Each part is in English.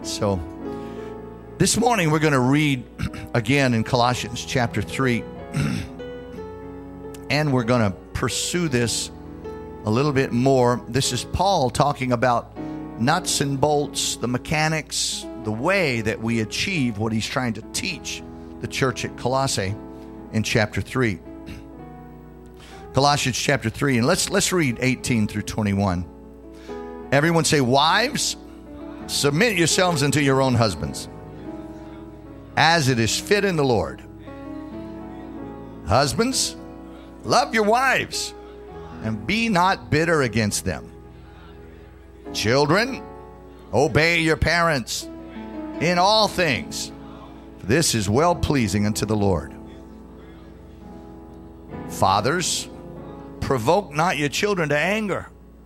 So this morning we're going to read again in Colossians chapter 3, and we're going to pursue this a little bit more. This is Paul talking about nuts and bolts, the mechanics, the way that we achieve what he's trying to teach the church at Colossae in chapter 3. Colossians chapter 3, and let's read 18 through 21. Everyone say, wives, submit yourselves unto your own husbands, as it is fit in the Lord. Husbands, love your wives, and be not bitter against them. Children, obey your parents in all things, for this is well-pleasing unto the Lord. Fathers, provoke not your children to anger,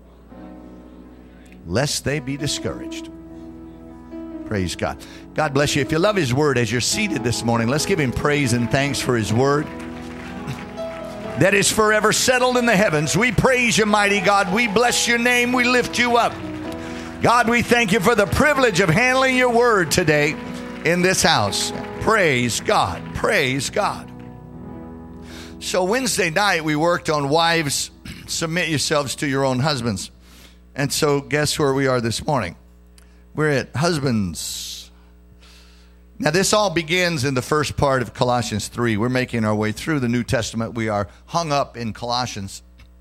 lest they be discouraged. Praise God. God bless you. If you love his word as you're seated this morning, let's give him praise and thanks for his word that is forever settled in the heavens. We praise you, mighty God. We bless your name. We lift you up. God, we thank you for the privilege of handling your word today in this house. Praise God. Praise God. So Wednesday night we worked on wives, submit yourselves to your own husbands. And so guess where we are this morning? We're at husbands. Now this all begins in the first part of Colossians 3. We're making our way through the New Testament. We are hung up in Colossians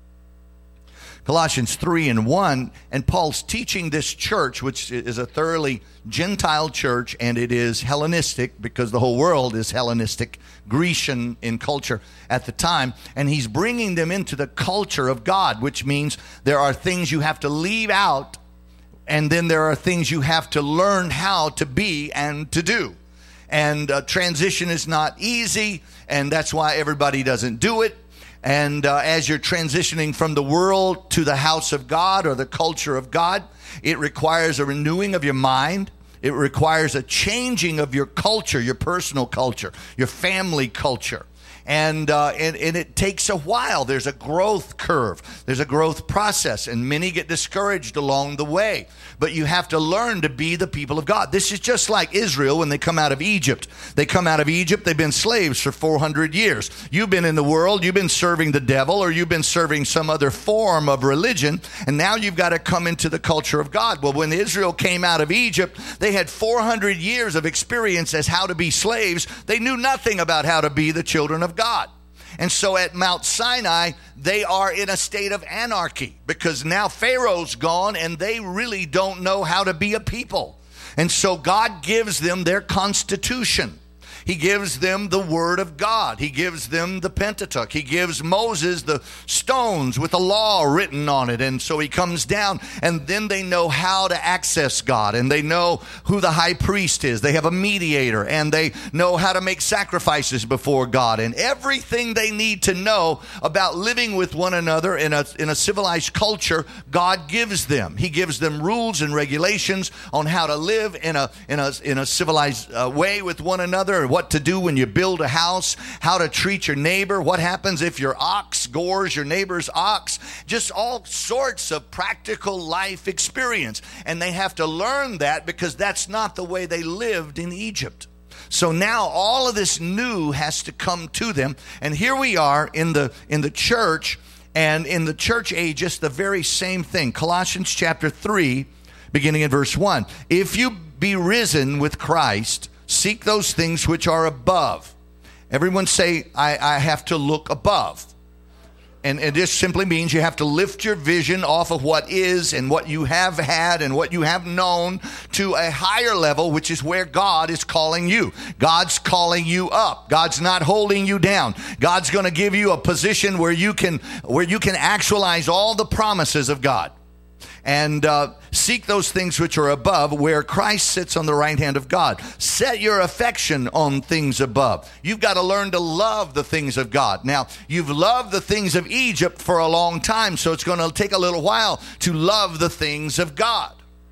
3 and 1. And Paul's teaching this church, which is a thoroughly Gentile church, and it is Hellenistic because the whole world is Hellenistic, Grecian in culture at the time. And he's bringing them into the culture of God, which means there are things you have to leave out, and then there are things you have to learn how to be and to do. And transition is not easy, and that's why everybody doesn't do it. And as you're transitioning from the world to the house of God or the culture of God, it requires a renewing of your mind. It requires a changing of your culture, your personal culture, your family culture. And it takes a while. There's a growth curve. There's a growth process, and many get discouraged along the way. But you have to learn to be the people of God. This is just like Israel when they come out of Egypt. They come out of Egypt, they've been slaves for 400 years. You've been in the world, you've been serving the devil, or you've been serving some other form of religion, and now you've got to come into the culture of God. Well, when Israel came out of Egypt, they had 400 years of experience as how to be slaves. They knew nothing about how to be the children of God. And so at Mount Sinai, they are in a state of anarchy because now Pharaoh's gone and they really don't know how to be a people. And so God gives them their constitution. He gives them the word of God. He gives them the Pentateuch. He gives Moses the stones with the law written on it. And so he comes down, and then they know how to access God, and they know who the high priest is. They have a mediator, and they know how to make sacrifices before God, and everything they need to know about living with one another in a civilized culture, God gives them. He gives them rules and regulations on how to live in a civilized way with one another, what to do when you build a house, how to treat your neighbor, what happens if your ox gores your neighbor's ox, just all sorts of practical life experience. And they have to learn that because that's not the way they lived in Egypt. So now all of this new has to come to them. And here we are in the church, and in the church age, just the very same thing. Colossians chapter 3, beginning in verse 1. If you be risen with Christ, seek those things which are above. Everyone say, I have to look above. And this simply means you have to lift your vision off of what is and what you have had and what you have known to a higher level, which is where God is calling you. God's calling you up. God's not holding you down. God's going to give you a position where you can actualize all the promises of God. And seek those things which are above, where Christ sits on the right hand of God. Set your affection on things above. You've got to learn to love the things of God. Now, you've loved the things of Egypt for a long time, so it's going to take a little while to love the things of God.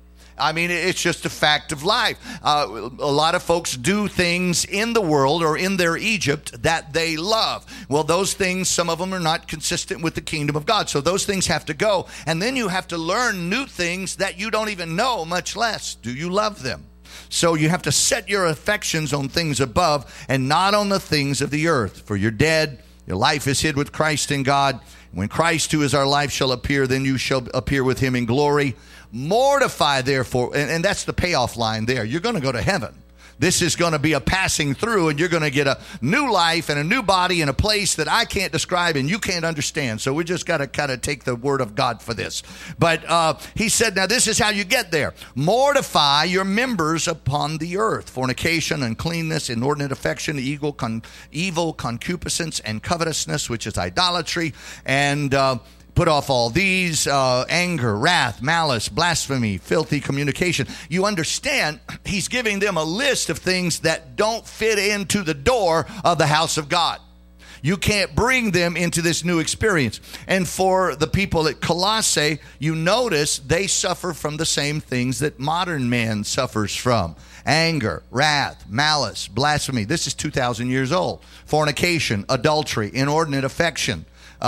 I mean, it's just a fact of life. A lot of folks do things in the world or in their Egypt that they love. Well, those things, some of them are not consistent with the kingdom of God. So those things have to go. And then you have to learn new things that you don't even know, much less do you love them. So you have to set your affections on things above and not on the things of the earth. For you're dead, your life is hid with Christ in God. When Christ, who is our life, shall appear, then you shall appear with him in glory. Mortify, therefore, and that's the payoff line there. You're going to go to heaven. This is going to be a passing through, and you're going to get a new life and a new body in a place that I can't describe and you can't understand. So we just got to kind of take the word of God for this. But he said, now this is how you get there. Mortify your members upon the earth: fornication, uncleanness, inordinate affection, evil concupiscence, and covetousness, which is idolatry. And put off all these: anger, wrath, malice, blasphemy, filthy communication. You understand, he's giving them a list of things that don't fit into the door of the house of God. You can't bring them into this new experience. And for the people at Colossae, you notice they suffer from the same things that modern man suffers from: anger, wrath, malice, blasphemy. This is 2,000 years old. Fornication, adultery, inordinate affection.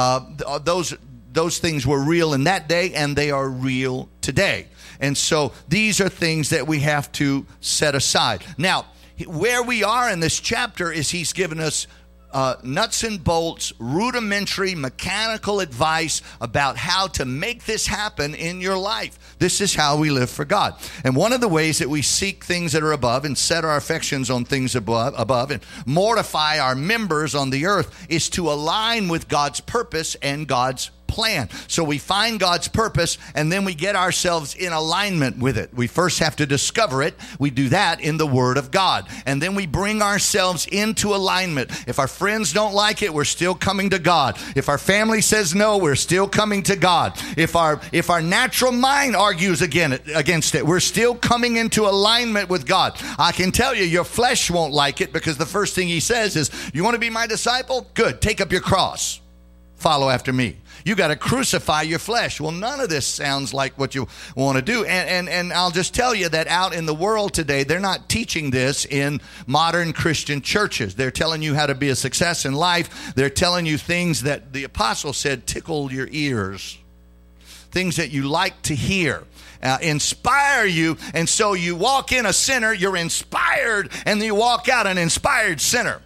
Those things were real in that day, and they are real today. And so these are things that we have to set aside. Now, where we are in this chapter is he's given us nuts and bolts, rudimentary, mechanical advice about how to make this happen in your life. This is how we live for God. And one of the ways that we seek things that are above and set our affections on things above and mortify our members on the earth is to align with God's purpose and God's plan. So we find God's purpose, and then we get ourselves in alignment with it. We first have to discover it. We do that in the Word of God. And then we bring ourselves into alignment. If our friends don't like it, we're still coming to God. If our family says no, we're still coming to God. If our natural mind argues against it, we're still coming into alignment with God. I can tell you, your flesh won't like it, because the first thing he says is, you want to be my disciple? Good. Take up your cross. Follow after me. You got to crucify your flesh. Well, none of this sounds like what you want to do. And I'll just tell you that out in the world today, they're not teaching this in modern Christian churches. They're telling you how to be a success in life. They're telling you things that the apostle said tickle your ears, things that you like to hear. Inspire you, and so you walk in a sinner, you're inspired, and then you walk out an inspired sinner.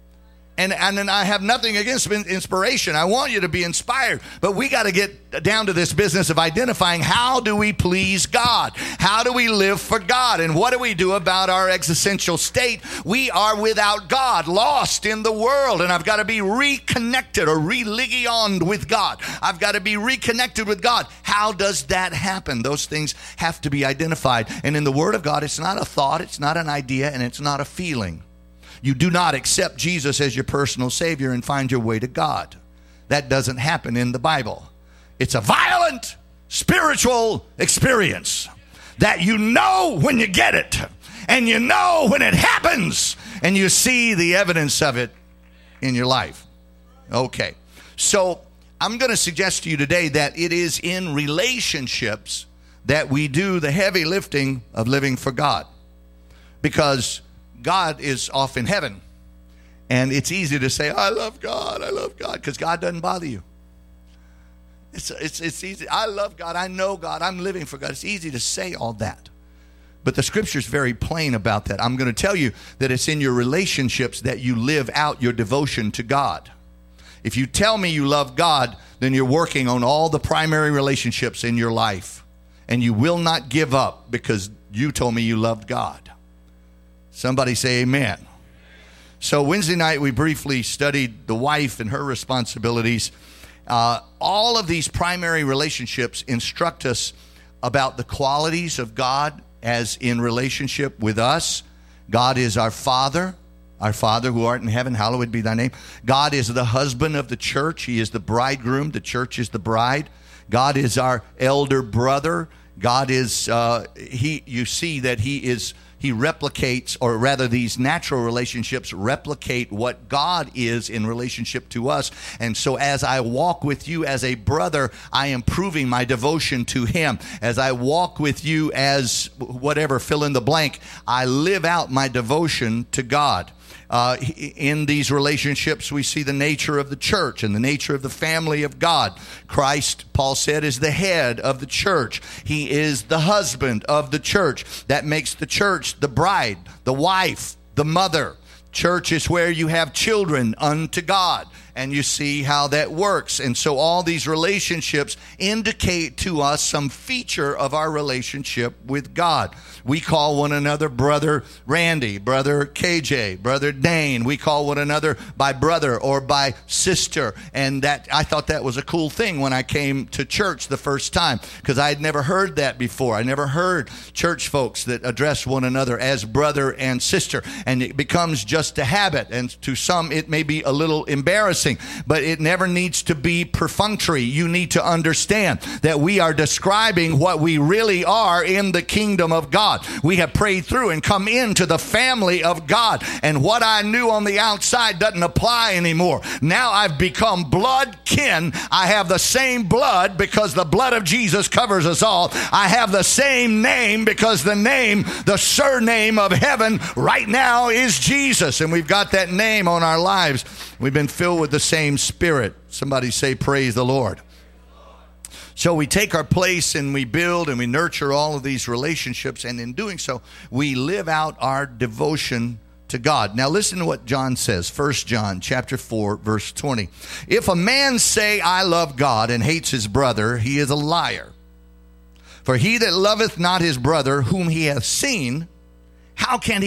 And I have nothing against inspiration. I want you to be inspired. But we got to get down to this business of identifying, how do we please God? How do we live for God? And what do we do about our existential state? We are without God, lost in the world. And I've got to be reconnected or religioned with God. I've got to be reconnected with God. How does that happen? Those things have to be identified. And in the Word of God, it's not a thought, it's not an idea, and it's not a feeling. You do not accept Jesus as your personal Savior and find your way to God. That doesn't happen in the Bible. It's a violent spiritual experience that you know when you get it, and you know when it happens, and you see the evidence of it in your life. Okay, so I'm going to suggest to you today that it is in relationships that we do the heavy lifting of living for God, because God is off in heaven, and it's easy to say, I love God, because God doesn't bother you. It's easy. I love God, I know God, I'm living for God. It's easy to say all that, but the Scripture is very plain about that. I'm going to tell you that it's in your relationships that you live out your devotion to God. If you tell me you love God, then you're working on all the primary relationships in your life, and you will not give up because you told me you loved God. Somebody say amen. So Wednesday night, we briefly studied the wife and her responsibilities. All of these primary relationships instruct us about the qualities of God as in relationship with us. God is our Father who art in heaven, hallowed be thy name. God is the husband of the church. He is the bridegroom. The church is the bride. God is our elder brother. God is, you see that he replicates, or rather these natural relationships replicate what God is in relationship to us. And so as I walk with you as a brother, I am proving my devotion to him. As I walk with you as whatever, fill in the blank, I live out my devotion to God. In these relationships, we see the nature of the church and the nature of the family of God. Christ, Paul said, is the head of the church. He is the husband of the church. That makes the church church, the bride, the wife, the mother. Church is where you have children unto God. And you see how that works. And so all these relationships indicate to us some feature of our relationship with God. We call one another Brother Randy, Brother KJ, Brother Dane. We call one another by brother or by sister. And that, I thought that was a cool thing when I came to church the first time, because I had never heard that before. I never heard church folks that address one another as brother and sister. And it becomes just a habit. And to some, it may be a little embarrassing. But it never needs to be perfunctory. You need to understand that we are describing what we really are in the kingdom of God. We have prayed through and come into the family of God. And what I knew on the outside doesn't apply anymore. Now I've become blood kin. I have the same blood because the blood of Jesus covers us all. I have the same name because the surname of heaven right now is Jesus. And we've got that name on our lives. We've been filled with the same Spirit. Somebody say, praise the Lord. So we take our place and we build and we nurture all of these relationships. And in doing so, we live out our devotion to God. Now listen to what John says. 1 John chapter 4, verse 20. If a man say, I love God, and hates his brother, he is a liar. For he that loveth not his brother whom he hath seen, how can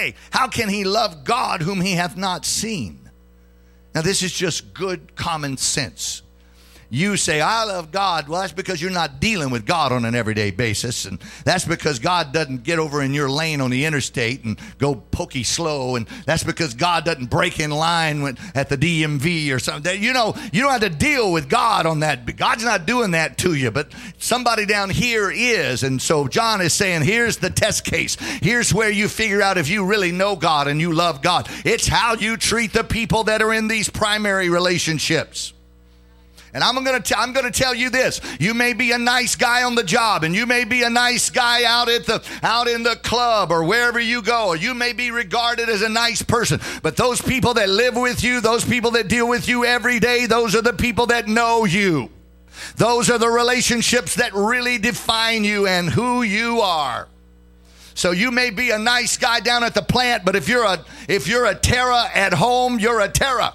he love God whom he hath not seen? Now, this is just good common sense. You say, I love God. Well, that's because you're not dealing with God on an everyday basis. And that's because God doesn't get over in your lane on the interstate and go pokey slow. And that's because God doesn't break in line at the DMV or something. You know, you don't have to deal with God on that. God's not doing that to you. But somebody down here is. And so John is saying, here's the test case. Here's where you figure out if you really know God and you love God. It's how you treat the people that are in these primary relationships. And I'm going to tell you this. You may be a nice guy on the job, and you may be a nice guy out in the club or wherever you go, or you may be regarded as a nice person. But those people that live with you, those people that deal with you every day, those are the people that know you. Those are the relationships that really define you and who you are. So you may be a nice guy down at the plant, but if you're a terror at home, you're a terror.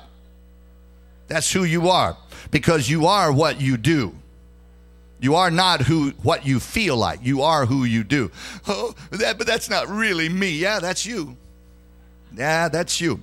That's who you are. Because you are what you do. You are not what you feel like. You are who you do. Oh, but that's not really me. Yeah, that's you. Yeah, that's you.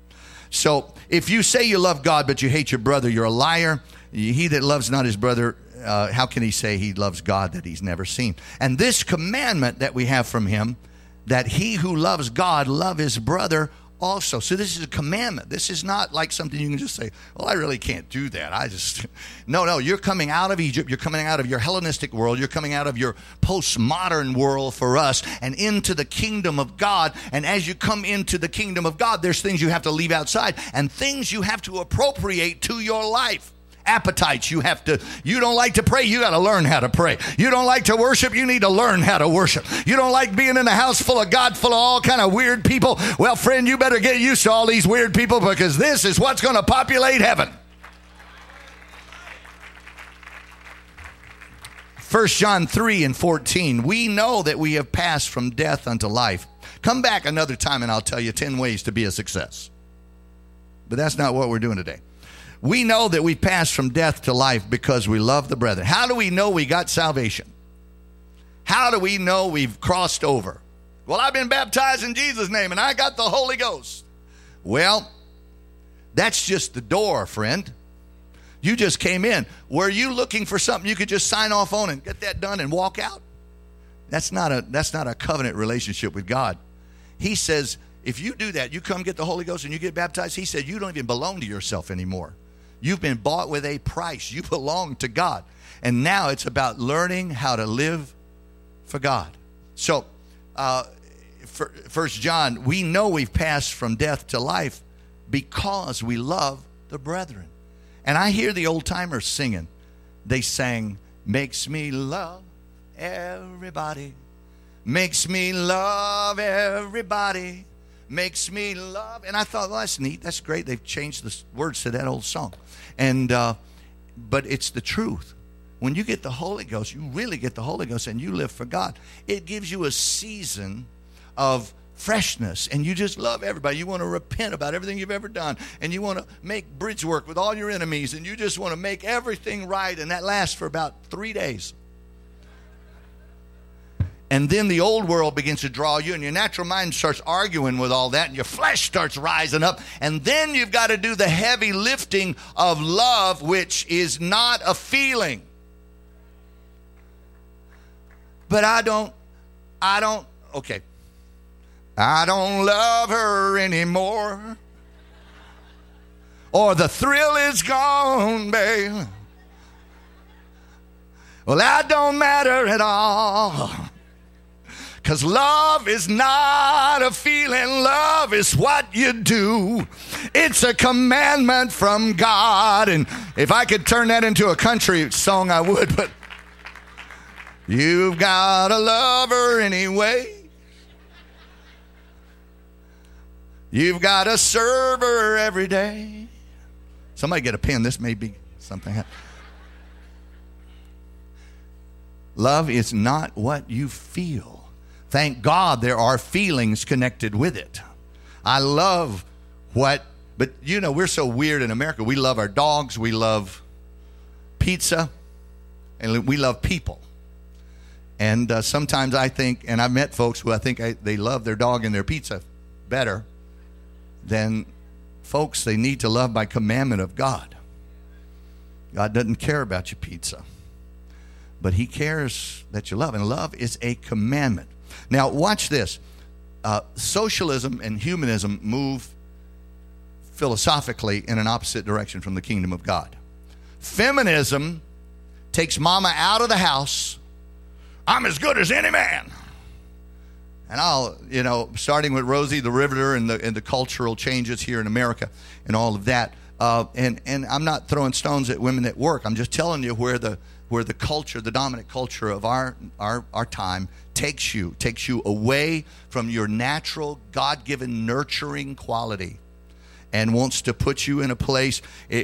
So if you say you love God, but you hate your brother, you're a liar. He that loves not his brother, how can he say he loves God that he's never seen? And this commandment that we have from him, that he who loves God love his brother also. So this is a commandment. This is not like something you can just say, well, I really can't do that. No, you're coming out of Egypt. You're coming out of your Hellenistic world. You're coming out of your postmodern world for us and into the kingdom of God. And as you come into the kingdom of God, there's things you have to leave outside and things you have to appropriate to your life. Appetites you don't like to pray, you got to learn how to pray. You don't like to worship, you need to learn how to worship. You don't like being in a house full of God, full of all kind of weird people. Well, friend, you better get used to all these weird people, because this is what's going to populate heaven. 1 John 3 and 14, we know that we have passed from death unto life. Come back another time and I'll tell you 10 ways to be a success. But that's not what we're doing today. We know that we passed from death to life because we love the brethren. How do we know we got salvation? How do we know we've crossed over? Well, I've been baptized in Jesus' name and I got the Holy Ghost. Well, that's just the door, friend. You just came in. Were you looking for something you could just sign off on and get that done and walk out? That's not a covenant relationship with God. He says, if you do that, you come get the Holy Ghost and you get baptized, he said, you don't even belong to yourself anymore. You've been bought with a price. You belong to God. And now it's about learning how to live for God. So, 1 John, we know we've passed from death to life because we love the brethren. And I hear the old timers singing. They sang, makes me love everybody. Makes me love everybody. Makes me love. And I thought, well, that's neat. That's great. They've changed the words to that old song. And but it's the truth. When you get the Holy Ghost, you really get the Holy Ghost and you live for God. It gives you a season of freshness, and you just love everybody. You want to repent about everything you've ever done, and you want to make bridge work with all your enemies, and you just want to make everything right, and that lasts for about 3 days. And then the old world begins to draw you, and your natural mind starts arguing with all that, and your flesh starts rising up. And then you've got to do the heavy lifting of love, which is not a feeling. But I don't love her anymore. Or the thrill is gone, babe. Well, that don't matter at all. Because love is not a feeling. Love is what you do. It's a commandment from God. And if I could turn that into a country song, I would. But you've got to love her anyway. You've got to serve her every day. Somebody get a pen. This may be something. Love is not what you feel. Thank God there are feelings connected with it. I love but you know, we're so weird in America. We love our dogs, we love pizza, and we love people. And sometimes I think, and I've met folks who I think they love their dog and their pizza better than folks they need to love by commandment of God. God doesn't care about your pizza, but he cares that you love, and love is a commandment. Now, watch this. Socialism and humanism move philosophically in an opposite direction from the kingdom of God. Feminism takes mama out of the house. I'm as good as any man. And starting with Rosie the Riveter and the cultural changes here in America and all of that. And I'm not throwing stones at women at work. I'm just telling you where the culture, the dominant culture of our time takes you away from your natural, God-given nurturing quality and wants to put you in a place.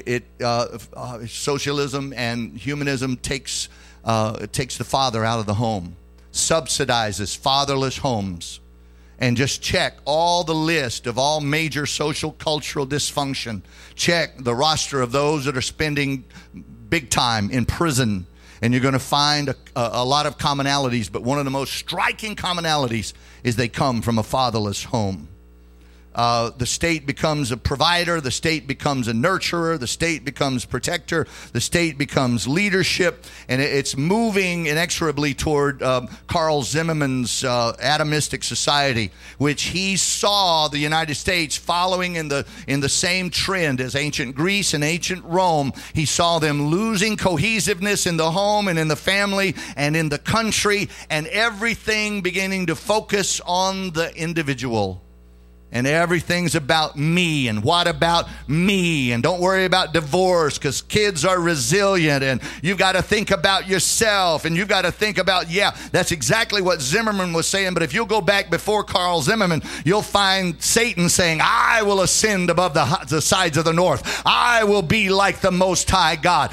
Socialism and humanism takes the father out of the home, subsidizes fatherless homes, and just check all the list of all major social cultural dysfunction. Check the roster of those that are spending big time in prison. And you're going to find a lot of commonalities, but one of the most striking commonalities is they come from a fatherless home. The state becomes a provider. The state becomes a nurturer. The state becomes protector. The state becomes leadership. And it's moving inexorably toward Carl Zimmerman's atomistic society, which he saw the United States following in the same trend as ancient Greece and ancient Rome. He saw them losing cohesiveness in the home and in the family and in the country, and everything beginning to focus on the individual. And everything's about me, and what about me, and don't worry about divorce because kids are resilient, and you've got to think about yourself, and you've got to think about, that's exactly what Zimmerman was saying. But if you'll go back before Carl Zimmerman, you'll find Satan saying, I will ascend above the sides of the north. I will be like the Most High God.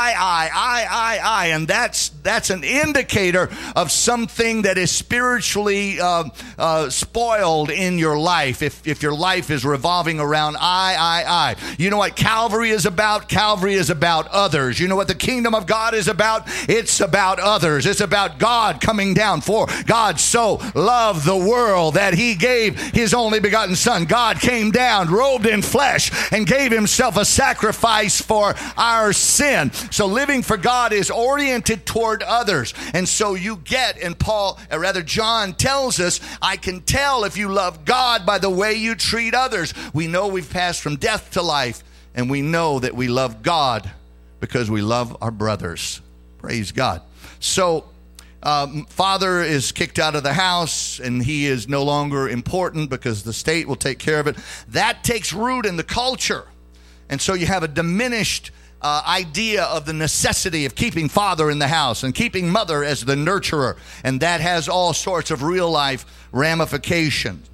I. And that's an indicator of something that is spiritually spoiled in your life. If your life is revolving around I. You know what Calvary is about? Calvary is about others. You know what the kingdom of God is about? It's about others. It's about God coming down. For God so loved the world that he gave his only begotten son. God came down, robed in flesh, and gave himself a sacrifice for our sin. So living for God is oriented toward others. And so you get, and John tells us, I can tell if you love God by the way you treat others. We know we've passed from death to life, and we know that we love God because we love our brothers. Praise God. So father is kicked out of the house, and he is no longer important because the state will take care of it. That takes root in the culture. And so you have a diminished idea of the necessity of keeping father in the house and keeping mother as the nurturer. And that has all sorts of real life ramifications.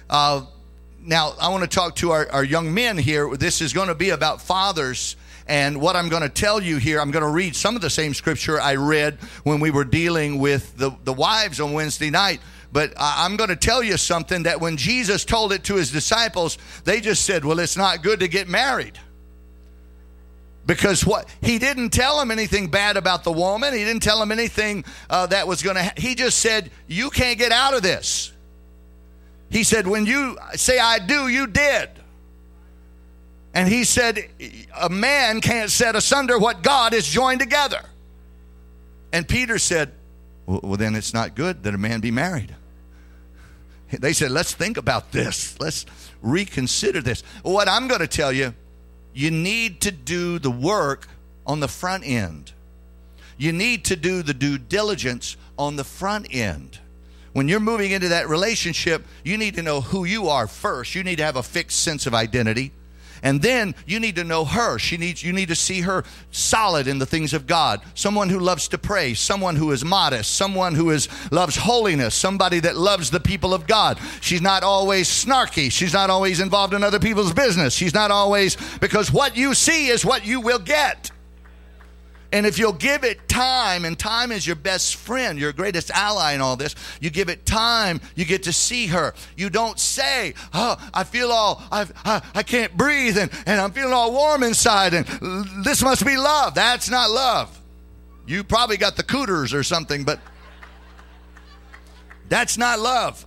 Now, I want to talk to our young men here. This is going to be about fathers. And what I'm going to tell you here, I'm going to read some of the same scripture I read when we were dealing with the wives on Wednesday night. But I'm going to tell you something, that when Jesus told it to his disciples, they just said, well, it's not good to get married. Because he didn't tell them anything bad about the woman. He didn't tell them anything that was going to he just said, you can't get out of this. He said, when you say I do, you did. And he said, a man can't set asunder what God has joined together. And Peter said, well, then it's not good that a man be married. They said, let's think about this. Let's reconsider this. What I'm going to tell you, you need to do the work on the front end. You need to do the due diligence on the front end. When you're moving into that relationship, you need to know who you are first. You need to have a fixed sense of identity. And then you need to know her. You need to see her solid in the things of God. Someone who loves to pray. Someone who is modest. Someone who loves holiness. Somebody that loves the people of God. She's not always snarky. She's not always involved in other people's business. She's not always, because what you see is what you will get. And if you'll give it time, and time is your best friend, your greatest ally in all this, you give it time, you get to see her. You don't say, oh, I feel I can't breathe, and I'm feeling all warm inside, and this must be love. That's not love. You probably got the cooters or something, but that's not love.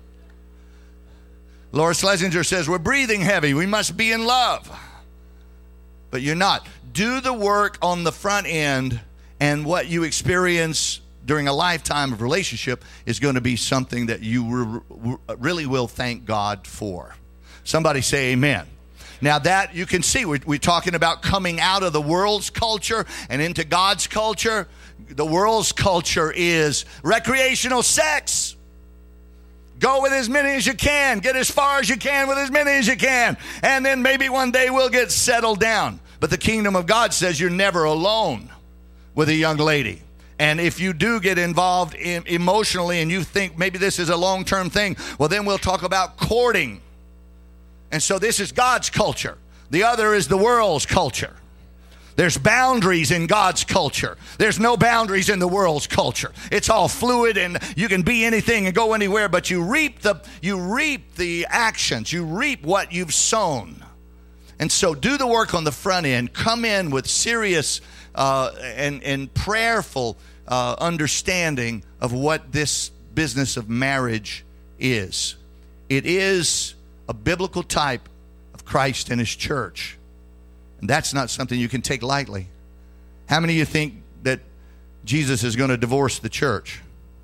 Laura Schlesinger says, we're breathing heavy. We must be in love. But you're not. Do the work on the front end, and what you experience during a lifetime of relationship is going to be something that you really will thank God for. Somebody say amen. Now that you can see, we're talking about coming out of the world's culture and into God's culture. The world's culture is recreational sex. Go with as many as you can. Get as far as you can with as many as you can. And then maybe one day we'll get settled down. But the kingdom of God says you're never alone with a young lady. And if you do get involved emotionally and you think maybe this is a long-term thing, well, then we'll talk about courting. And so this is God's culture. The other is the world's culture. There's boundaries in God's culture. There's no boundaries in the world's culture. It's all fluid, and you can be anything and go anywhere, but you reap the actions. You reap what you've sown. And so do the work on the front end. Come in with serious and prayerful understanding of what this business of marriage is. It is a biblical type of Christ and his church. And that's not something you can take lightly. How many of you think that Jesus is going to divorce the church?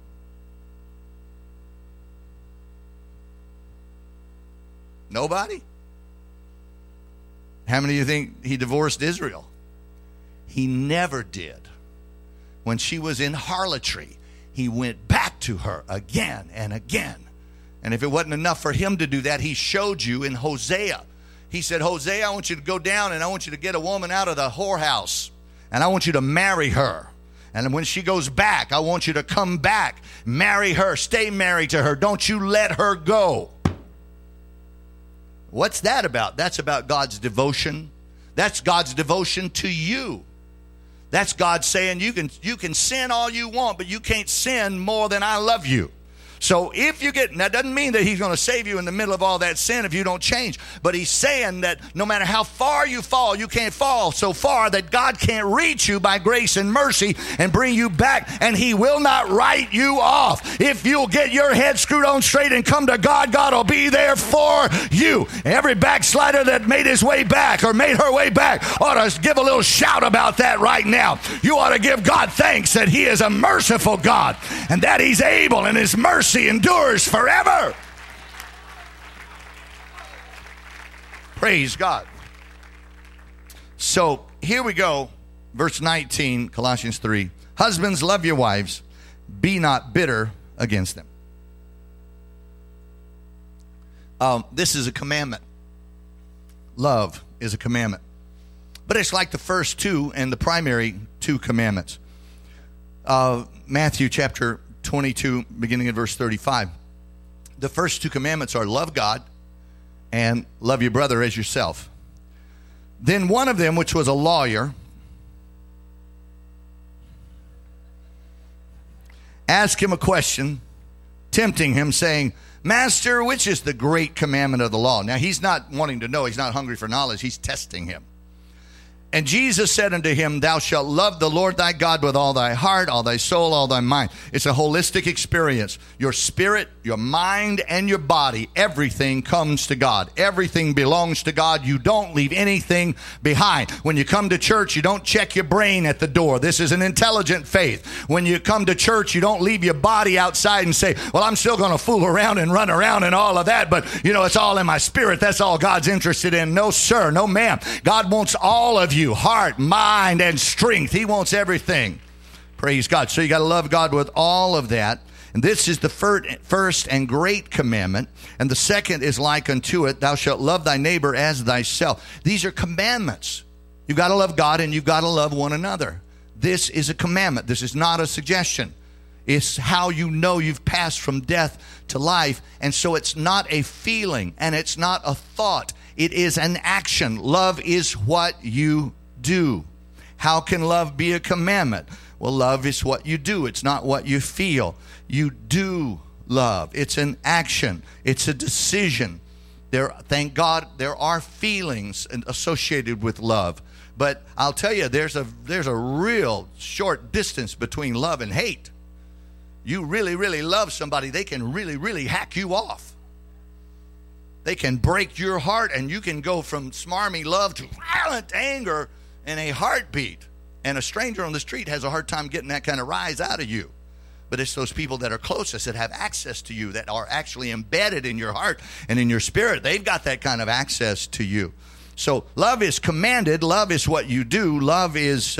Nobody? How many of you think he divorced Israel? He never did. When she was in harlotry, he went back to her again and again. And if it wasn't enough for him to do that, he showed you in Hosea. He said, Hosea, I want you to go down and I want you to get a woman out of the whorehouse. And I want you to marry her. And when she goes back, I want you to come back, marry her, stay married to her. Don't you let her go. What's that about? That's about God's devotion. That's God's devotion to you. That's God saying you can sin all you want, but you can't sin more than I love you. So if you get, that doesn't mean that he's going to save you in the middle of all that sin if you don't change. But he's saying that no matter how far you fall, you can't fall so far that God can't reach you by grace and mercy and bring you back. And he will not write you off. If you'll get your head screwed on straight and come to God, God will be there for you. Every backslider that made his way back or made her way back ought to give a little shout about that right now. You ought to give God thanks that he is a merciful God and that he's able and his mercy endures forever. Praise God. So here we go. Verse 19, Colossians 3. Husbands, love your wives. Be not bitter against them. This is a commandment. Love is a commandment. But it's like the first two and the primary two commandments. Matthew chapter 22, beginning at verse 35. The first two commandments are love God and love your brother as yourself. Then one of them, which was a lawyer, asked him a question tempting him, saying, Master, which is the great commandment of the law? Now, he's not wanting to know. He's not hungry for knowledge. He's testing him. And Jesus said unto him, Thou shalt love the Lord thy God with all thy heart, all thy soul, all thy mind. It's a holistic experience. Your spirit, your mind, and your body, everything comes to God. Everything belongs to God. You don't leave anything behind. When you come to church, you don't check your brain at the door. This is an intelligent faith. When you come to church, you don't leave your body outside and say, well, I'm still going to fool around and run around and all of that, but, it's all in my spirit. That's all God's interested in. No, sir. No, ma'am. God wants all of you. Heart, mind, and strength. He wants everything. Praise God. So you got to love God with all of that. And this is the first and great commandment. And the second is like unto it, thou shalt love thy neighbor as thyself. These are commandments. You've got to love God and you've got to love one another. This is a commandment. This is not a suggestion. It's how you know you've passed from death to life. And so it's not a feeling and it's not a thought. It is an action. Love is what you do. How can love be a commandment? Well, love is what you do. It's not what you feel. You do love. It's an action. It's a decision. Thank God, there are feelings associated with love. But I'll tell you, there's a real short distance between love and hate. You really, really love somebody, they can really, really hack you off. They can break your heart, and you can go from smarmy love to violent anger in a heartbeat. And a stranger on the street has a hard time getting that kind of rise out of you. But it's those people that are closest, that have access to you, that are actually embedded in your heart and in your spirit. They've got that kind of access to you. So love is commanded. Love is what you do. Love is,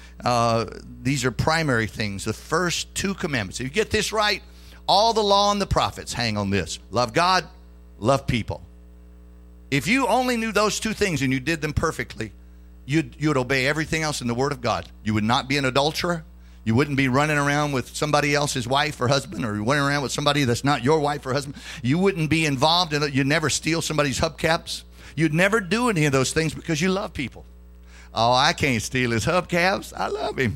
these are primary things. The first two commandments. If you get this right, all the law and the prophets hang on this. Love God. Love people. If you only knew those two things and you did them perfectly, you'd obey everything else in the Word of God. You would not be an adulterer. You wouldn't be running around with somebody else's wife or husband, or running around with somebody that's not your wife or husband. You wouldn't be involved in it. You'd never steal somebody's hubcaps. You'd never do any of those things because you love people. Oh, I can't steal his hubcaps. I love him.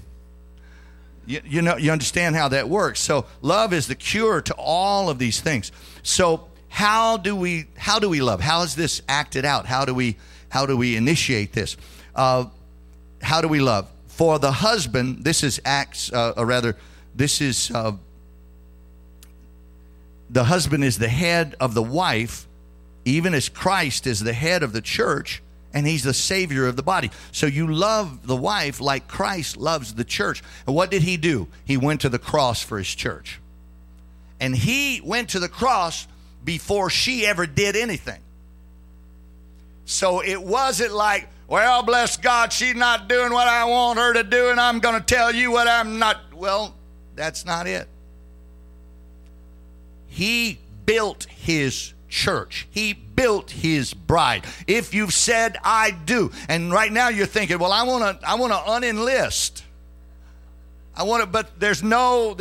You understand how that works. So love is the cure to all of these things. So how do we love? How is this acted out? How do we initiate this? How do we love? For the husband, this is the husband is the head of the wife, even as Christ is the head of the church, and he's the Savior of the body. So you love the wife like Christ loves the church. And what did he do? He went to the cross for his church. And he went to the cross before she ever did anything. So it wasn't like, well, bless God, she's not doing what I want her to do, and I'm going to tell you what I'm not. Well, that's not it. He built his church. He built his bride. If you've said, I do, and right now you're thinking, well, I want to unenlist. But there's no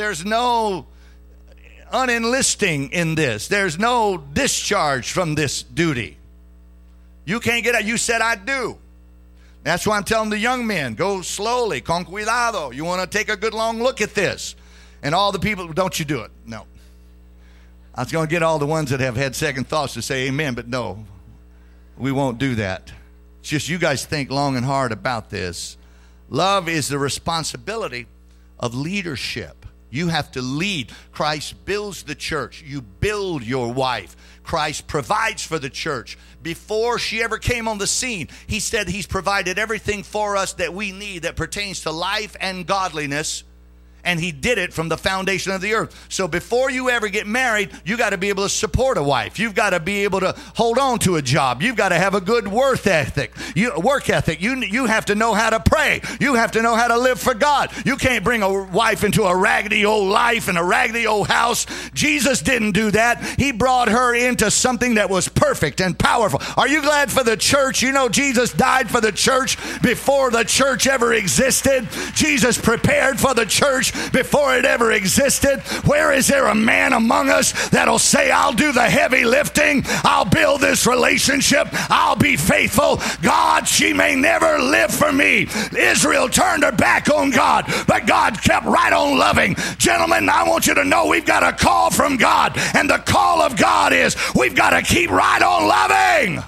unenlisting in this. There's no discharge from this duty. You can't get out. You said, I do. That's why I'm telling the young men, go slowly, con cuidado. You want to take a good long look at this. And all the people, don't you do it. No. I was going to get all the ones that have had second thoughts to say amen, but no, we won't do that. It's just you guys think long and hard about this. Love is the responsibility of leadership. You have to lead. Christ builds the church. You build your wife. Christ provides for the church. Before she ever came on the scene, he said he's provided everything for us that we need that pertains to life and godliness. And he did it from the foundation of the earth. So before you ever get married, you got to be able to support a wife. You've got to be able to hold on to a job. You've got to have a good work ethic. You have to know how to pray. You have to know how to live for God. You can't bring a wife into a raggedy old life and a raggedy old house. Jesus didn't do that. He brought her into something that was perfect and powerful. Are you glad for the church? You know, Jesus died for the church before the church ever existed. Jesus prepared for the church church before it ever existed? Where is there a man among us that'll say, I'll do the heavy lifting, I'll build this relationship, I'll be faithful? God, she may never live for me. Israel turned her back on God, but God kept right on loving. Gentlemen, I want you to know we've got a call from God, and the call of God is we've got to keep right on loving.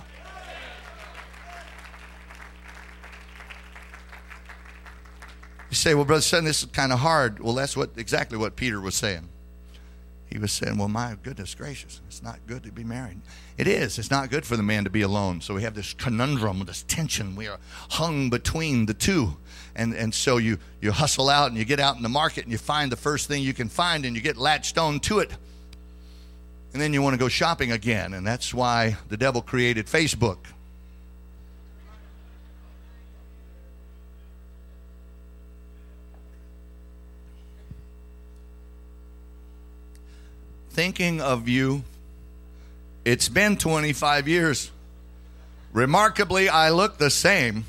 You say, well, Brother Sutton, this is kind of hard. Well, that's exactly what Peter was saying. He was saying, well, my goodness gracious, it's not good to be married. It is. It's not good for the man to be alone. So we have this conundrum, this tension. We are hung between the two. And so you hustle out and you get out in the market and you find the first thing you can find and you get latched on to it. And then you want to go shopping again. And that's why the devil created Facebook. Thinking of you, it's been 25 years. Remarkably, I look the same.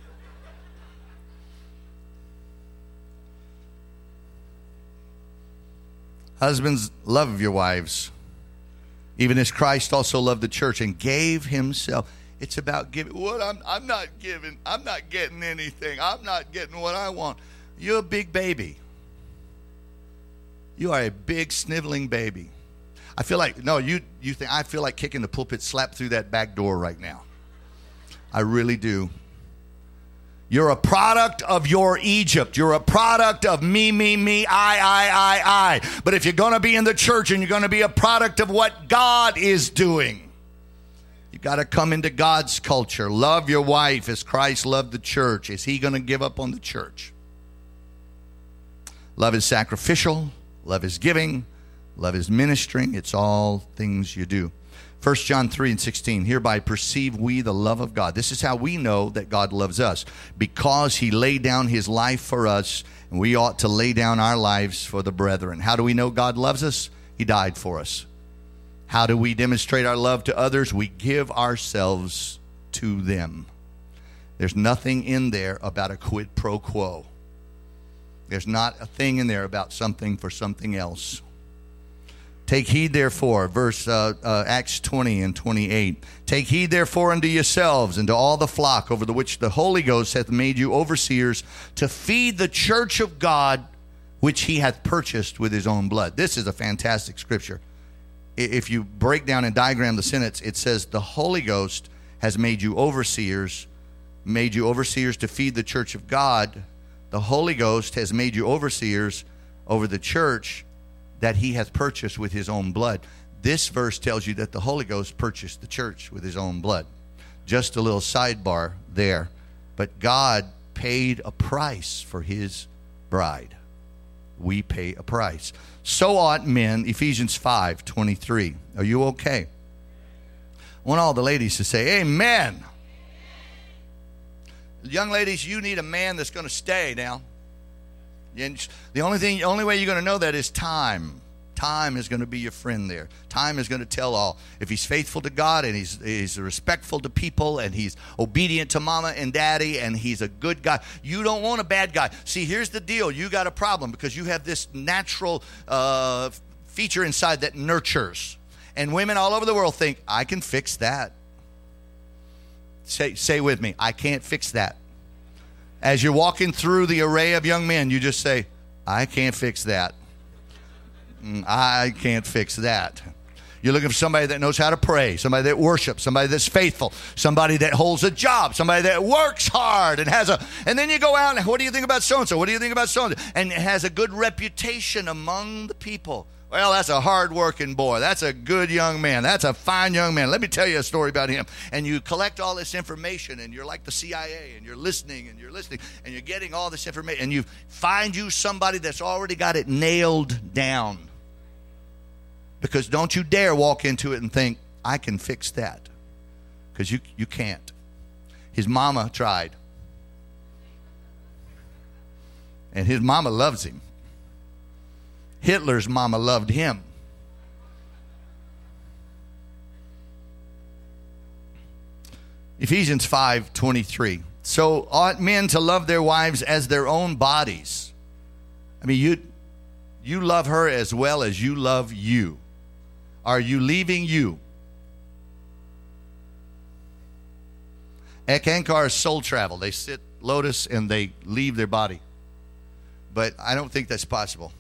Husbands, love your wives, even as Christ also loved the church and gave himself. It's about giving. What I'm not giving. I'm not getting anything. I'm not getting what I want. You're a big baby. You are a big sniveling baby. I feel like, no, you think, I feel like kicking the pulpit slap through that back door right now. I really do. You're a product of your Egypt. You're a product of me, I. But if you're going to be in the church and you're going to be a product of what God is doing, you've got to come into God's culture. Love your wife as Christ loved the church. Is he going to give up on the church? Love is sacrificial. Love is giving. Love is ministering. It's all things you do. 1 John 3:16, hereby perceive we the love of God. This is how we know that God loves us, because he laid down his life for us, and we ought to lay down our lives for the brethren. How do we know God loves us? He died for us. How do we demonstrate our love to others? We give ourselves to them. There's nothing in there about a quid pro quo. There's not a thing in there about something for something else. Take heed, therefore, Acts 20 and 28. Take heed, therefore, unto yourselves and to all the flock over the which the Holy Ghost hath made you overseers, to feed the church of God, which he hath purchased with his own blood. This is a fantastic scripture. If you break down and diagram the sentence, it says the Holy Ghost has made you overseers to feed the church of God. The Holy Ghost has made you overseers over the church that he hath purchased with his own blood. This verse tells you that the Holy Ghost purchased the church with his own blood. Just a little sidebar there. But God paid a price for his bride. We pay a price. So ought men, Ephesians 5:23. Are you okay? I want all the ladies to say, amen. Young ladies, you need a man that's going to stay now. And the only way you're going to know that is time. Time is going to be your friend there. Time is going to tell all. If he's faithful to God and he's respectful to people and he's obedient to mama and daddy and he's a good guy, you don't want a bad guy. See, here's the deal. You got a problem because you have this natural feature inside that nurtures. And women all over the world think, I can fix that. Say with me, I can't fix that. As you're walking through the array of young men, you just say, I can't fix that. I can't fix that. You're looking for somebody that knows how to pray, somebody that worships, somebody that's faithful, somebody that holds a job, somebody that works hard and then you go out and what do you think about so-and-so? What do you think about so-and-so? And has a good reputation among the people. Well, that's a hard-working boy. That's a good young man. That's a fine young man. Let me tell you a story about him. And you collect all this information, and you're like the CIA, and you're listening, and you're getting all this information, and you find you somebody that's already got it nailed down. Because don't you dare walk into it and think, I can fix that. Because you can't. His mama tried. And his mama loves him. Hitler's mama loved him. Ephesians 5:23. So ought men to love their wives as their own bodies. I mean, you love her as well as you love you. Are you leaving you? Eckankar is soul travel. They sit lotus and they leave their body. But I don't think that's possible.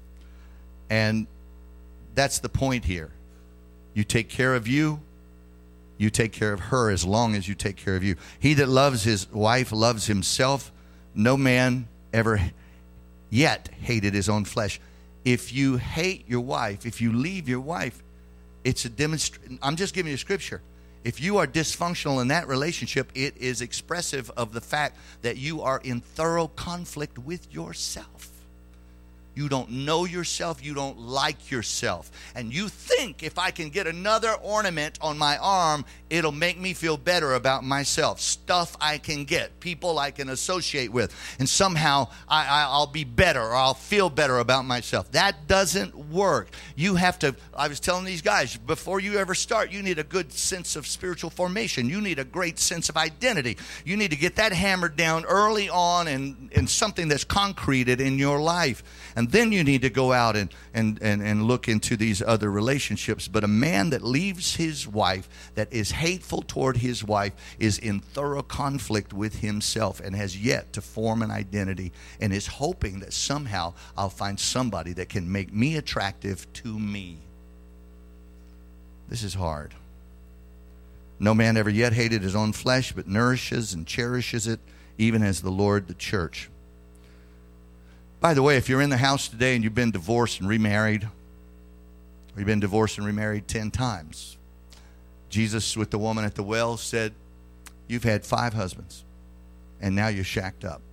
And that's the point here. You take care of you. You take care of her as long as you take care of you. He that loves his wife loves himself. No man ever yet hated his own flesh. If you hate your wife, if you leave your wife, it's a demonstration. I'm just giving you a scripture. If you are dysfunctional in that relationship, it is expressive of the fact that you are in thorough conflict with yourself. You don't know yourself. You don't like yourself. And you think if I can get another ornament on my arm, it'll make me feel better about myself. Stuff I can get, people I can associate with, and somehow I'll be better or I'll feel better about myself. That doesn't work. You have to, I was telling these guys, before you ever start, you need a good sense of spiritual formation. You need a great sense of identity. You need to get that hammered down early on in something that's concreted in your life. And then you need to go out and look into these other relationships. But a man that leaves his wife, that is hateful toward his wife, is in thorough conflict with himself and has yet to form an identity and is hoping that somehow I'll find somebody that can make me attractive to me. This is hard. No man ever yet hated his own flesh, but nourishes and cherishes it, even as the Lord the church. By the way, if you're in the house today and you've been divorced and remarried, or you've been divorced and remarried 10 times, Jesus with the woman at the well said, you've had 5 husbands, and now you're shacked up.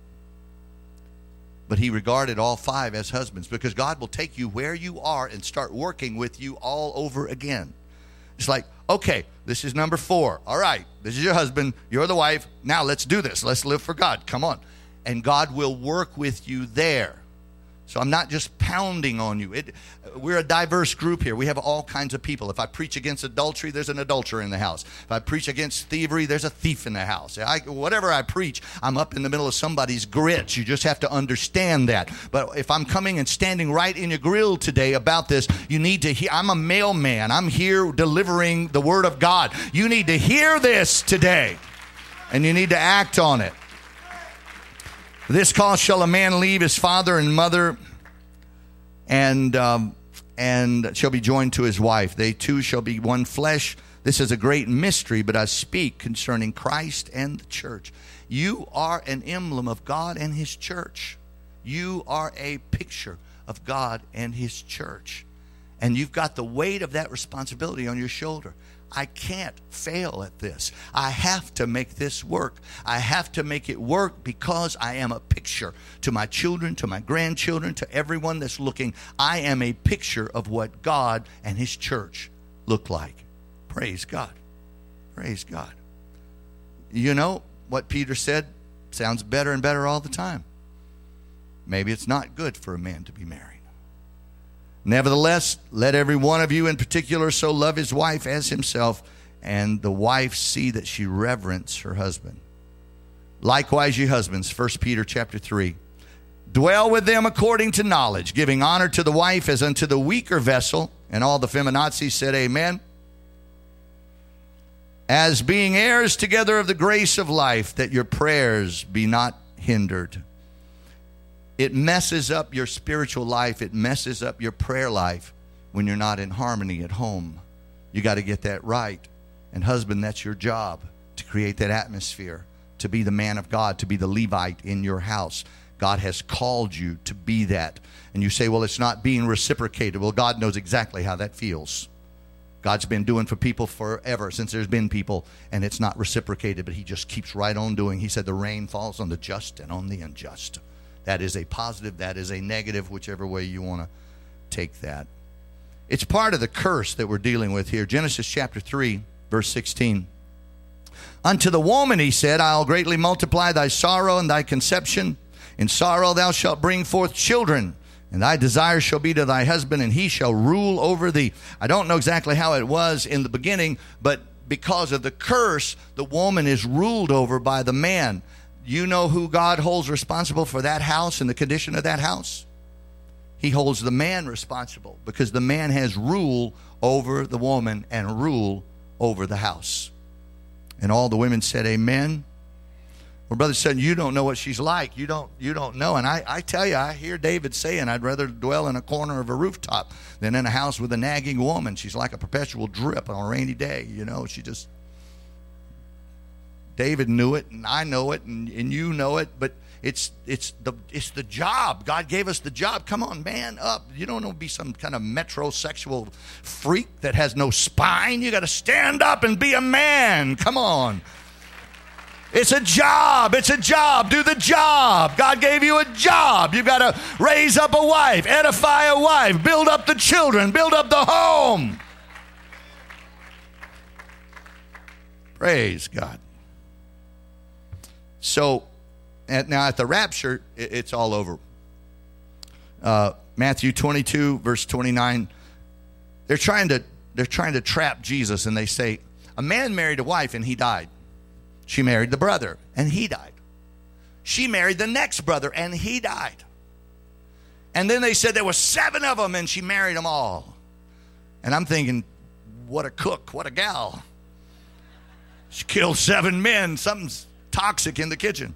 But he regarded all 5 as husbands, because God will take you where you are and start working with you all over again. It's like, okay, this is number 4. All right, this is your husband, you're the wife. Now let's do this. Let's live for God. Come on. And God will work with you there. So I'm not just pounding on you. We're a diverse group here. We have all kinds of people. If I preach against adultery, there's an adulterer in the house. If I preach against thievery, there's a thief in the house. Whatever I preach, I'm up in the middle of somebody's grits. You just have to understand that. But if I'm coming and standing right in your grill today about this, you need to hear. I'm a mailman. I'm here delivering the word of God. You need to hear this today, and you need to act on it. This cause shall a man leave his father and mother, and shall be joined to his wife. They two shall be one flesh. This is a great mystery, but I speak concerning Christ and the church. You are an emblem of God and his church. You are a picture of God and his church. And you've got the weight of that responsibility on your shoulder. I can't fail at this. I have to make this work. I have to make it work because I am a picture to my children, to my grandchildren, to everyone that's looking. I am a picture of what God and his church look like. Praise God. Praise God. You know what Peter said sounds better and better all the time. Maybe it's not good for a man to be married. Nevertheless, let every one of you in particular so love his wife as himself, and the wife see that she reverence her husband. Likewise, ye husbands, 1 Peter chapter 3, dwell with them according to knowledge, giving honor to the wife as unto the weaker vessel. And all the feminazis said amen. As being heirs together of the grace of life, that your prayers be not hindered. It messes up your spiritual life. It messes up your prayer life when you're not in harmony at home. You got to get that right. And husband, that's your job, to create that atmosphere, to be the man of God, to be the Levite in your house. God has called you to be that. And you say, well, it's not being reciprocated. Well, God knows exactly how that feels. God's been doing for people forever, since there's been people, and it's not reciprocated, but he just keeps right on doing. He said the rain falls on the just and on the unjust. That is a positive, that is a negative, whichever way you want to take that. It's part of the curse that we're dealing with here. Genesis chapter 3, verse 16. Unto the woman he said, I'll greatly multiply thy sorrow and thy conception. In sorrow thou shalt bring forth children, and thy desire shall be to thy husband, and he shall rule over thee. I don't know exactly how it was in the beginning, but because of the curse, the woman is ruled over by the man. You know who God holds responsible for that house and the condition of that house? He holds the man responsible because the man has rule over the woman and rule over the house. And all the women said, amen. Well, Brother Sutton, you don't know what she's like. You don't know. And I tell you, I hear David saying, I'd rather dwell in a corner of a rooftop than in a house with a nagging woman. She's like a perpetual drip on a rainy day. You know, David knew it, and I know it, and you know it, but it's the job. God gave us the job. Come on, man up. You don't want to be some kind of metrosexual freak that has no spine. You got to stand up and be a man. Come on. It's a job. It's a job. Do the job. God gave you a job. You've got to raise up a wife, edify a wife, build up the children, build up the home. Praise God. So, now at the rapture, it's all over. Matthew 22, verse 29. They're trying to trap Jesus, and they say, a man married a wife and he died. She married the brother, and he died. She married the next brother, and he died. And then they said there were 7 of them, and she married them all. And I'm thinking, what a cook, what a gal. She killed 7 men. Something's toxic in the kitchen.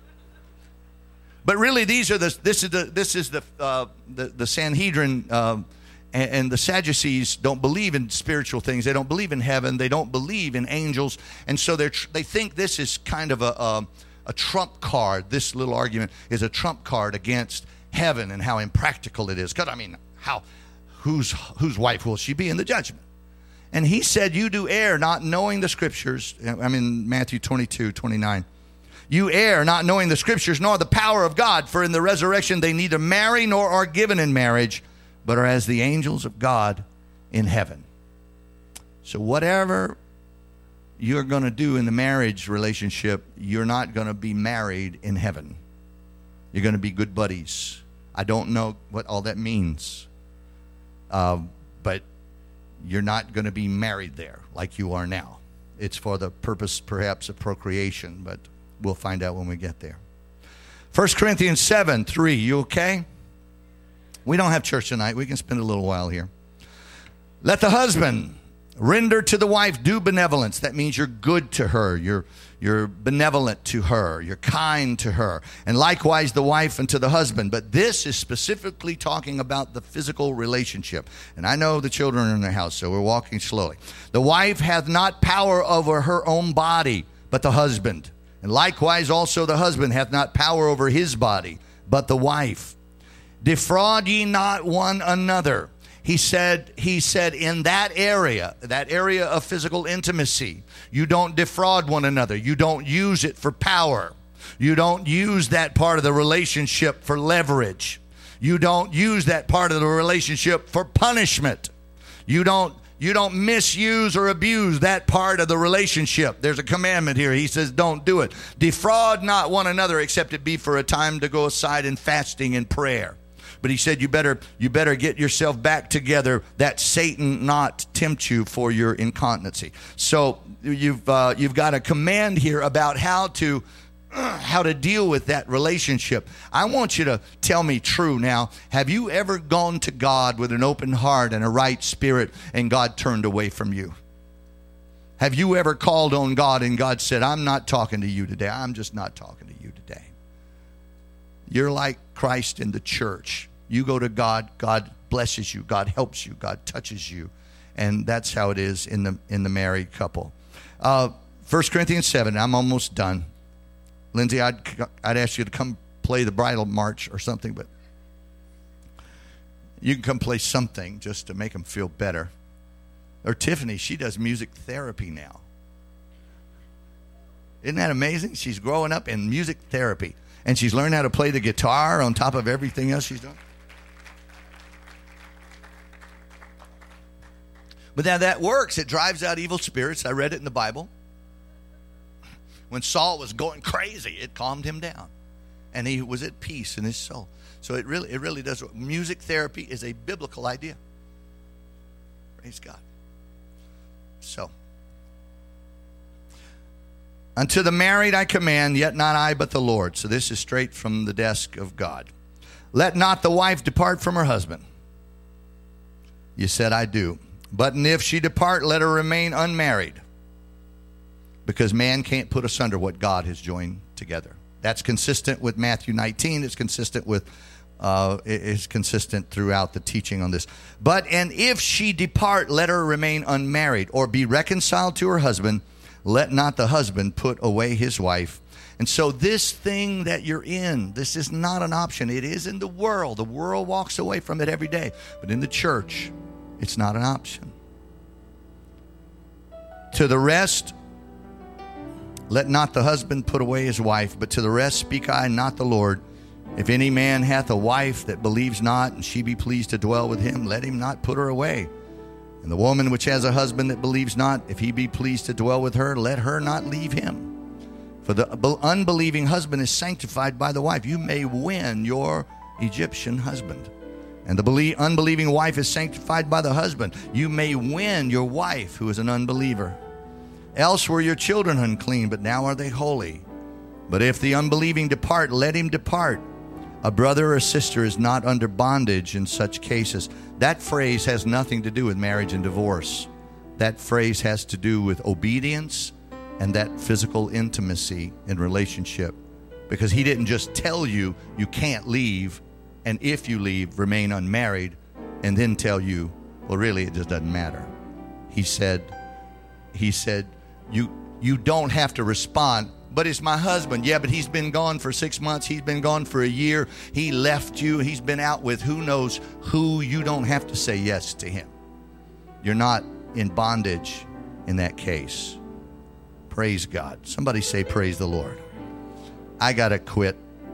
But really, this is the Sanhedrin. And the Sadducees don't believe in spiritual things. They don't believe in heaven. They don't believe in angels. And so they think this is kind of a trump card. This little argument is a trump card against heaven and how impractical it is. Because, I mean, whose wife will she be in the judgment? And he said, you do err, not knowing the Scriptures. I'm in Matthew 22, 29. You err, not knowing the Scriptures, nor the power of God. For in the resurrection they neither marry nor are given in marriage, but are as the angels of God in heaven. So whatever you're going to do in the marriage relationship, you're not going to be married in heaven. You're going to be good buddies. I don't know what all that means, but you're not going to be married there like you are now. It's for the purpose, perhaps, of procreation, but we'll find out when we get there. 1 Corinthians 7, 3, you okay? We don't have church tonight. We can spend a little while here. Let the husband render to the wife due benevolence. That means you're good to her. You're benevolent to her. You're kind to her. And likewise the wife unto the husband. But this is specifically talking about the physical relationship. And I know the children are in the house, so we're walking slowly. The wife hath not power over her own body, but the husband. And likewise also the husband hath not power over his body, but the wife. Defraud ye not one another. He said in that area of physical intimacy, you don't defraud one another. You don't use it for power. You don't use that part of the relationship for leverage. You don't use that part of the relationship for punishment. You don't misuse or abuse that part of the relationship. There's a commandment here. He says, don't do it. Defraud not one another, except it be for a time to go aside in fasting and prayer. But he said, you better get yourself back together, that Satan not tempt you for your incontinency. So you've got a command here about how to deal with that relationship. I want you to tell me true now. Have you ever gone to God with an open heart and a right spirit and God turned away from you? Have you ever called on God and God said, I'm not talking to you today. I'm just not talking to you today. You're like Christ in the church. You go to God, God blesses you, God helps you, God touches you. And that's how it is in the married couple. 1 Corinthians 7, I'm almost done. Lindsay, I'd ask you to come play the bridal march or something, but you can come play something just to make them feel better. Or Tiffany, she does music therapy now. Isn't that amazing? She's growing up in music therapy, and she's learned how to play the guitar on top of everything else she's doing. But now that works. It drives out evil spirits. I read it in the Bible. When Saul was going crazy, it calmed him down. And he was at peace in his soul. So it really does. Music therapy is a biblical idea. Praise God. So, unto the married I command, yet not I but the Lord. So this is straight from the desk of God. Let not the wife depart from her husband. You said, I do. But if she depart, let her remain unmarried. Because man can't put asunder what God has joined together. That's consistent with Matthew 19. It's consistent with throughout the teaching on this. And if she depart, let her remain unmarried, or be reconciled to her husband. Let not the husband put away his wife. And so this thing that you're in, this is not an option. It is in the world. The world walks away from it every day. But in the church, it's not an option. To the rest, let not the husband put away his wife, but to the rest speak I, not the Lord. If any man hath a wife that believes not, and she be pleased to dwell with him, let him not put her away. And the woman which has a husband that believes not, if he be pleased to dwell with her, let her not leave him. For the unbelieving husband is sanctified by the wife. You may win your Egyptian husband. And the unbelieving wife is sanctified by the husband. You may win your wife who is an unbeliever. Else were your children unclean, but now are they holy. But if the unbelieving depart, let him depart. A brother or sister is not under bondage in such cases. That phrase has nothing to do with marriage and divorce. That phrase has to do with obedience and that physical intimacy in relationship. Because he didn't just tell you you can't leave, and if you leave, remain unmarried, and then tell you, well, really, it just doesn't matter. He said, you don't have to respond. But it's my husband. Yeah, but he's been gone for 6 months. He's been gone for a year. He left you. He's been out with who knows who. You don't have to say yes to him. You're not in bondage in that case. Praise God. Somebody say, praise the Lord. I got to quit.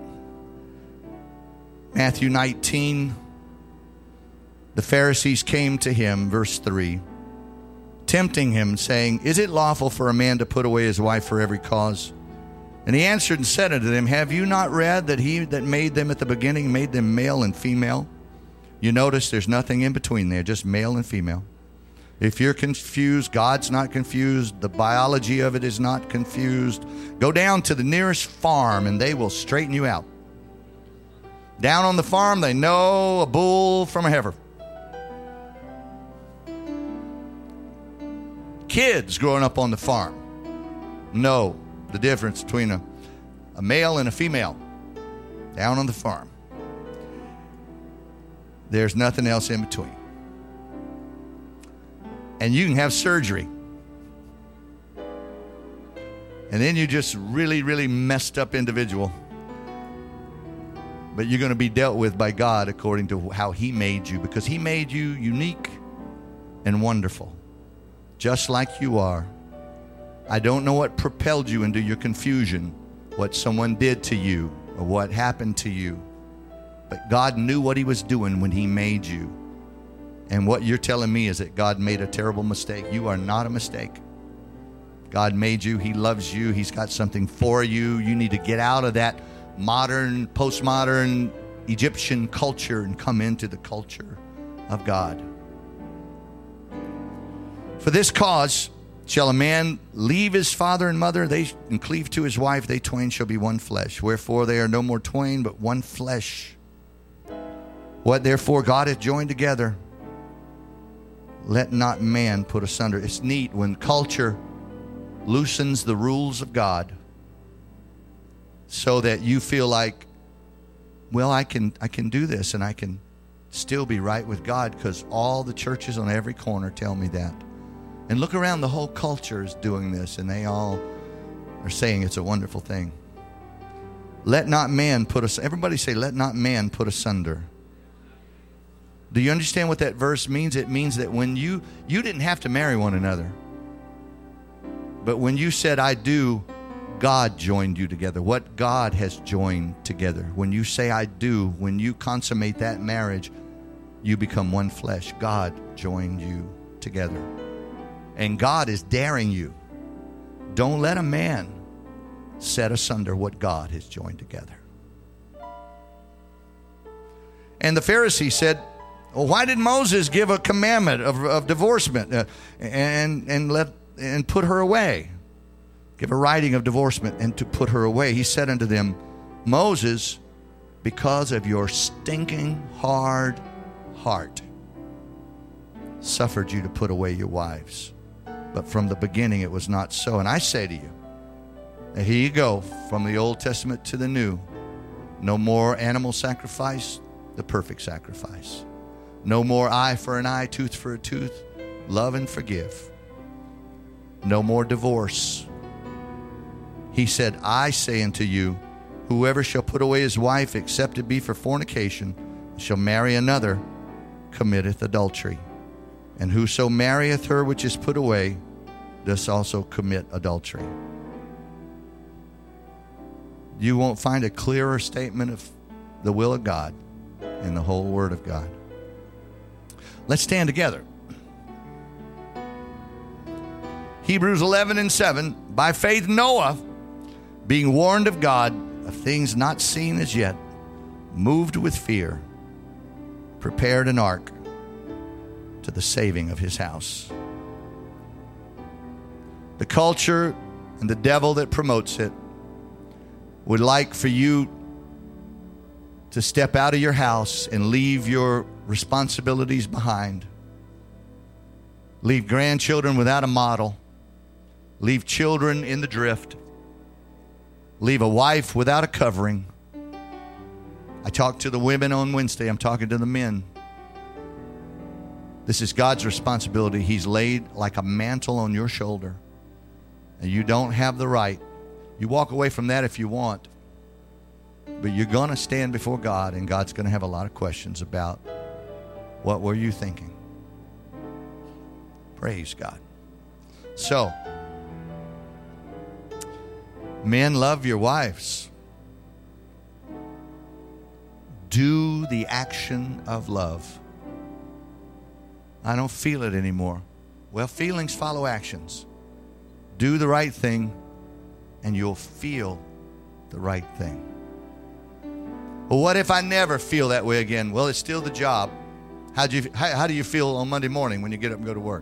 Matthew 19. The Pharisees came to him, verse 3, tempting him, saying, is it lawful for a man to put away his wife for every cause? And he answered and said unto them, have you not read that he that made them at the beginning made them male and female? You notice there's nothing in between there, just male and female. If you're confused, God's not confused. The biology of it is not confused. Go down to the nearest farm and they will straighten you out. Down on the farm, they know a bull from a heifer. Kids growing up on the farm know the difference between a male and a female down on the farm. There's nothing else in between. And you can have surgery. And then you're just really, really messed up individual. But you're going to be dealt with by God according to how he made you, because he made you unique and wonderful, just like you are. I don't know what propelled you into your confusion, what someone did to you or what happened to you. But God knew what he was doing when he made you. And what you're telling me is that God made a terrible mistake. You are not a mistake. God made you. He loves you. He's got something for you. You need to get out of that modern, postmodern Egyptian culture and come into the culture of God. For this cause shall a man leave his father and mother, and cleave to his wife, they twain shall be one flesh. Wherefore they are no more twain, but one flesh. What therefore God hath joined together, let not man put asunder. It's neat when culture loosens the rules of God so that you feel like, well, I can do this and I can still be right with God because all the churches on every corner tell me that. And look around, the whole culture is doing this and they all are saying it's a wonderful thing. Let not man put us. Everybody say, let not man put asunder. Do you understand what that verse means? It means that when you didn't have to marry one another. But when you said, I do, God joined you together. What God has joined together. When you say, I do, when you consummate that marriage, you become one flesh. God joined you together. And God is daring you. Don't let a man set asunder what God has joined together. And the Pharisees said, well, why did Moses give a commandment of divorcement and put her away? Give a writing of divorcement and to put her away. He said unto them, Moses because of your stinking hard heart, suffered you to put away your wives. But from the beginning it was not so. And I say to you, that here you go, from the Old Testament to the New. No more animal sacrifice, the perfect sacrifice. No more eye for an eye, tooth for a tooth. Love and forgive. No more divorce. He said, I say unto you, whoever shall put away his wife, except it be for fornication, shall marry another, committeth adultery. And whoso marrieth her which is put away, does also commit adultery. You won't find a clearer statement of the will of God in the whole Word of God. Let's stand together. Hebrews 11:7, by faith Noah, being warned of God of things not seen as yet, moved with fear, prepared an ark to the saving of his house. The culture and the devil that promotes it would like for you to step out of your house and leave your responsibilities behind. Leave grandchildren without a model. Leave children in the drift. Leave a wife without a covering. I talked to the women on Wednesday. I'm talking to the men. This is God's responsibility. He's laid like a mantle on your shoulder. And you don't have the right. You walk away from that if you want. But you're going to stand before God, and God's going to have a lot of questions about what were you thinking. Praise God. So, men, love your wives. Do the action of love. I don't feel it anymore. Well, feelings follow actions. Do the right thing, and you'll feel the right thing. Well, what if I never feel that way again? Well, it's still the job. How do you feel on Monday morning when you get up and go to work?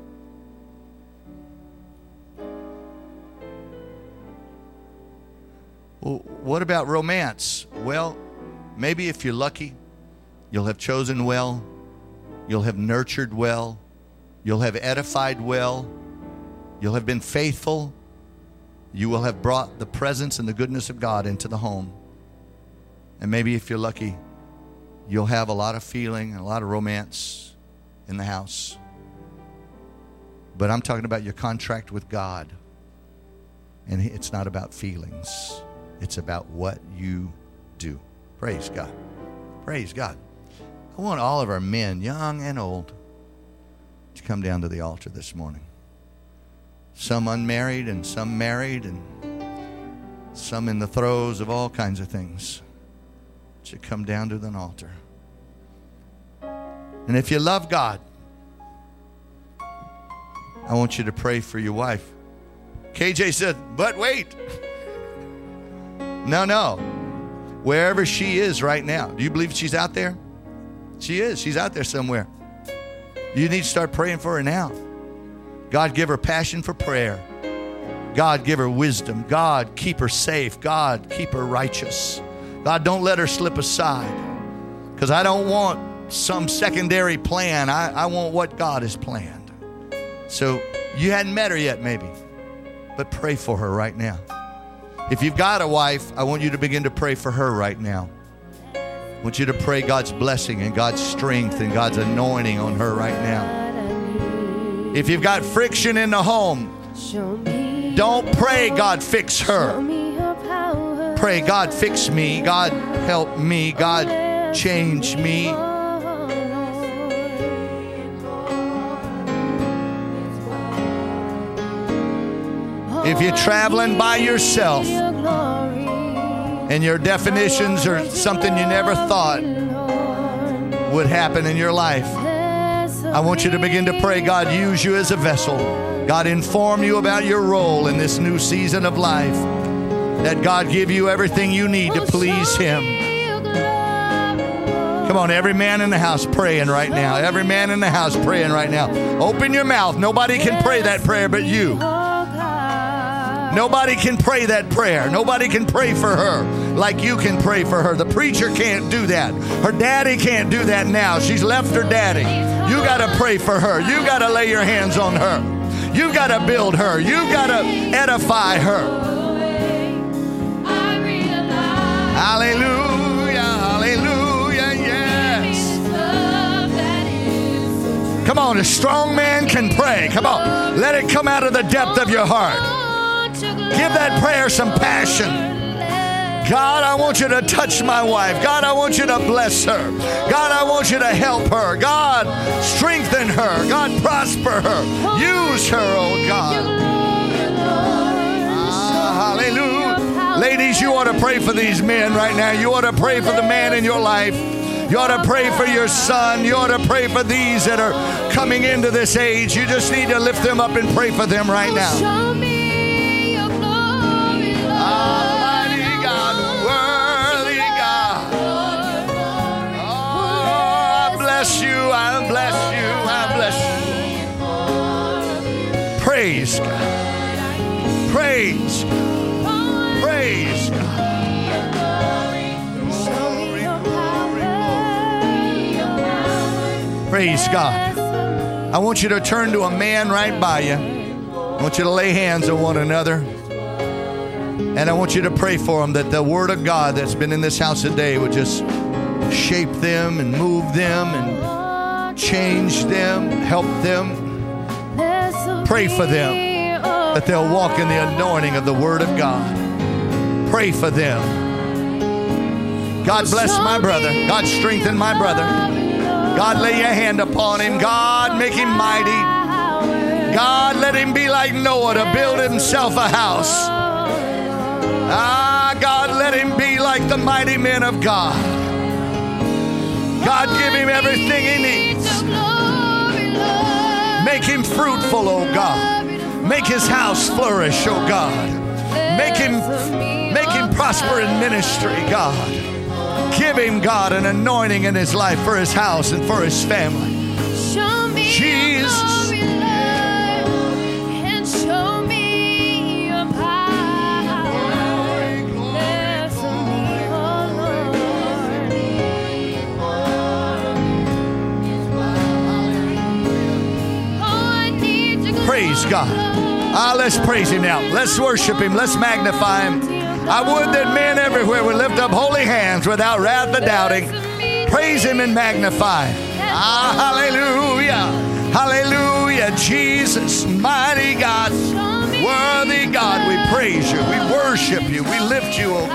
Well, what about romance? Well, maybe if you're lucky, you'll have chosen well, you'll have nurtured well, you'll have edified well, you'll have been faithful, you will have brought the presence and the goodness of God into the home. And maybe if you're lucky, you'll have a lot of feeling and a lot of romance in the house. But I'm talking about your contract with God. And it's not about feelings. It's about what you do. Praise God. Praise God. I want all of our men, young and old, to come down to the altar this morning. Some unmarried and some married and some in the throes of all kinds of things. To come down to the altar. And if you love God, I want you to pray for your wife. KJ said, but wait. No. Wherever she is right now. Do you believe she's out there? She is. She's out there somewhere. You need to start praying for her now. God, give her passion for prayer. God, give her wisdom. God, keep her safe. God, keep her righteous. God, don't let her slip aside. Because I don't want some secondary plan. I want what God has planned. So you hadn't met her yet maybe. But pray for her right now. If you've got a wife, I want you to begin to pray for her right now. I want you to pray God's blessing and God's strength and God's anointing on her right now. If you've got friction in the home, don't pray God fix her. Pray, God, fix me. God, help me. God, change me. If you're traveling by yourself and your definitions are something you never thought would happen in your life, I want you to begin to pray, God, use you as a vessel. God, inform you about your role in this new season of life. That God give you everything you need to please Him. Come on, every man in the house praying right now. Every man in the house praying right now. Open your mouth. Nobody can pray that prayer but you. Nobody can pray that prayer. Nobody can pray for her like you can pray for her. The preacher can't do that. Her daddy can't do that now. She's left her daddy. You got to pray for her. You got to lay your hands on her. You got to build her. You got to edify her. Hallelujah, hallelujah, yes. Come on, a strong man can pray. Come on, let it come out of the depth of your heart. Give that prayer some passion. God, I want you to touch my wife. God, I want you to bless her. God, I want you to help her. God, strengthen her. God, prosper her. Use her, oh God. Hallelujah. Ladies, you ought to pray for these men right now. You ought to pray for the man in your life. You ought to pray for your son. You ought to pray for these that are coming into this age. You just need to lift them up and pray for them right now. Show me your glory, Lord. Almighty God, worthy God. Oh, I bless you. I bless you. I bless you. Praise God. Praise God. Praise God. Praise God. I want you to turn to a man right by you. I want you to lay hands on one another. And I want you to pray for them that the word of God that's been in this house today would just shape them and move them and change them, help them. Pray for them that they'll walk in the anointing of the word of God. Pray for them. God bless my brother. God strengthen my brother. God lay your hand upon him. God make him mighty. God let him be like Noah to build himself a house. God let him be like the mighty men of God. God give him everything he needs. Make him fruitful, oh God. Make his house flourish, oh God. Make him prosper in ministry, God. Give him, God, an anointing in his life for his house and for his family. Show me Jesus. your glory, Lord, and show me your power. There's only Praise God. Let's praise him now. Let's worship him. Let's magnify him. I would that men everywhere would lift up holy hands without wrath or doubting. Praise him and magnify. Hallelujah. Hallelujah. Jesus, mighty God, worthy God, we praise you. We worship you. We lift you, oh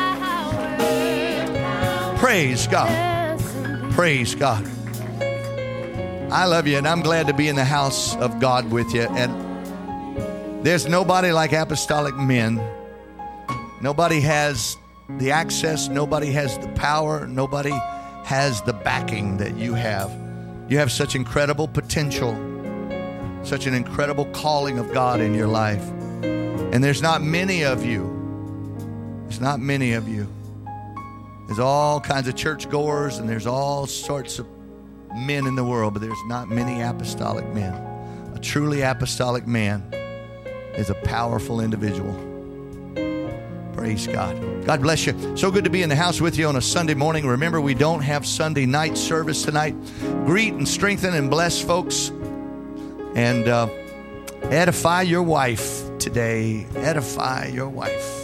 God. Praise God. Praise God. I love you, and I'm glad to be in the house of God with you. And there's nobody like apostolic men. Nobody has the access. Nobody has the power. Nobody has the backing that you have. You have such incredible potential, such an incredible calling of God in your life. And there's not many of you. There's not many of you. There's all kinds of churchgoers, and there's all sorts of men in the world, but there's not many apostolic men. A truly apostolic man is a powerful individual. Praise God. God bless you. So good to be in the house with you on a Sunday morning. Remember, we don't have Sunday night service tonight. Greet and strengthen and bless folks. And edify your wife today. Edify your wife.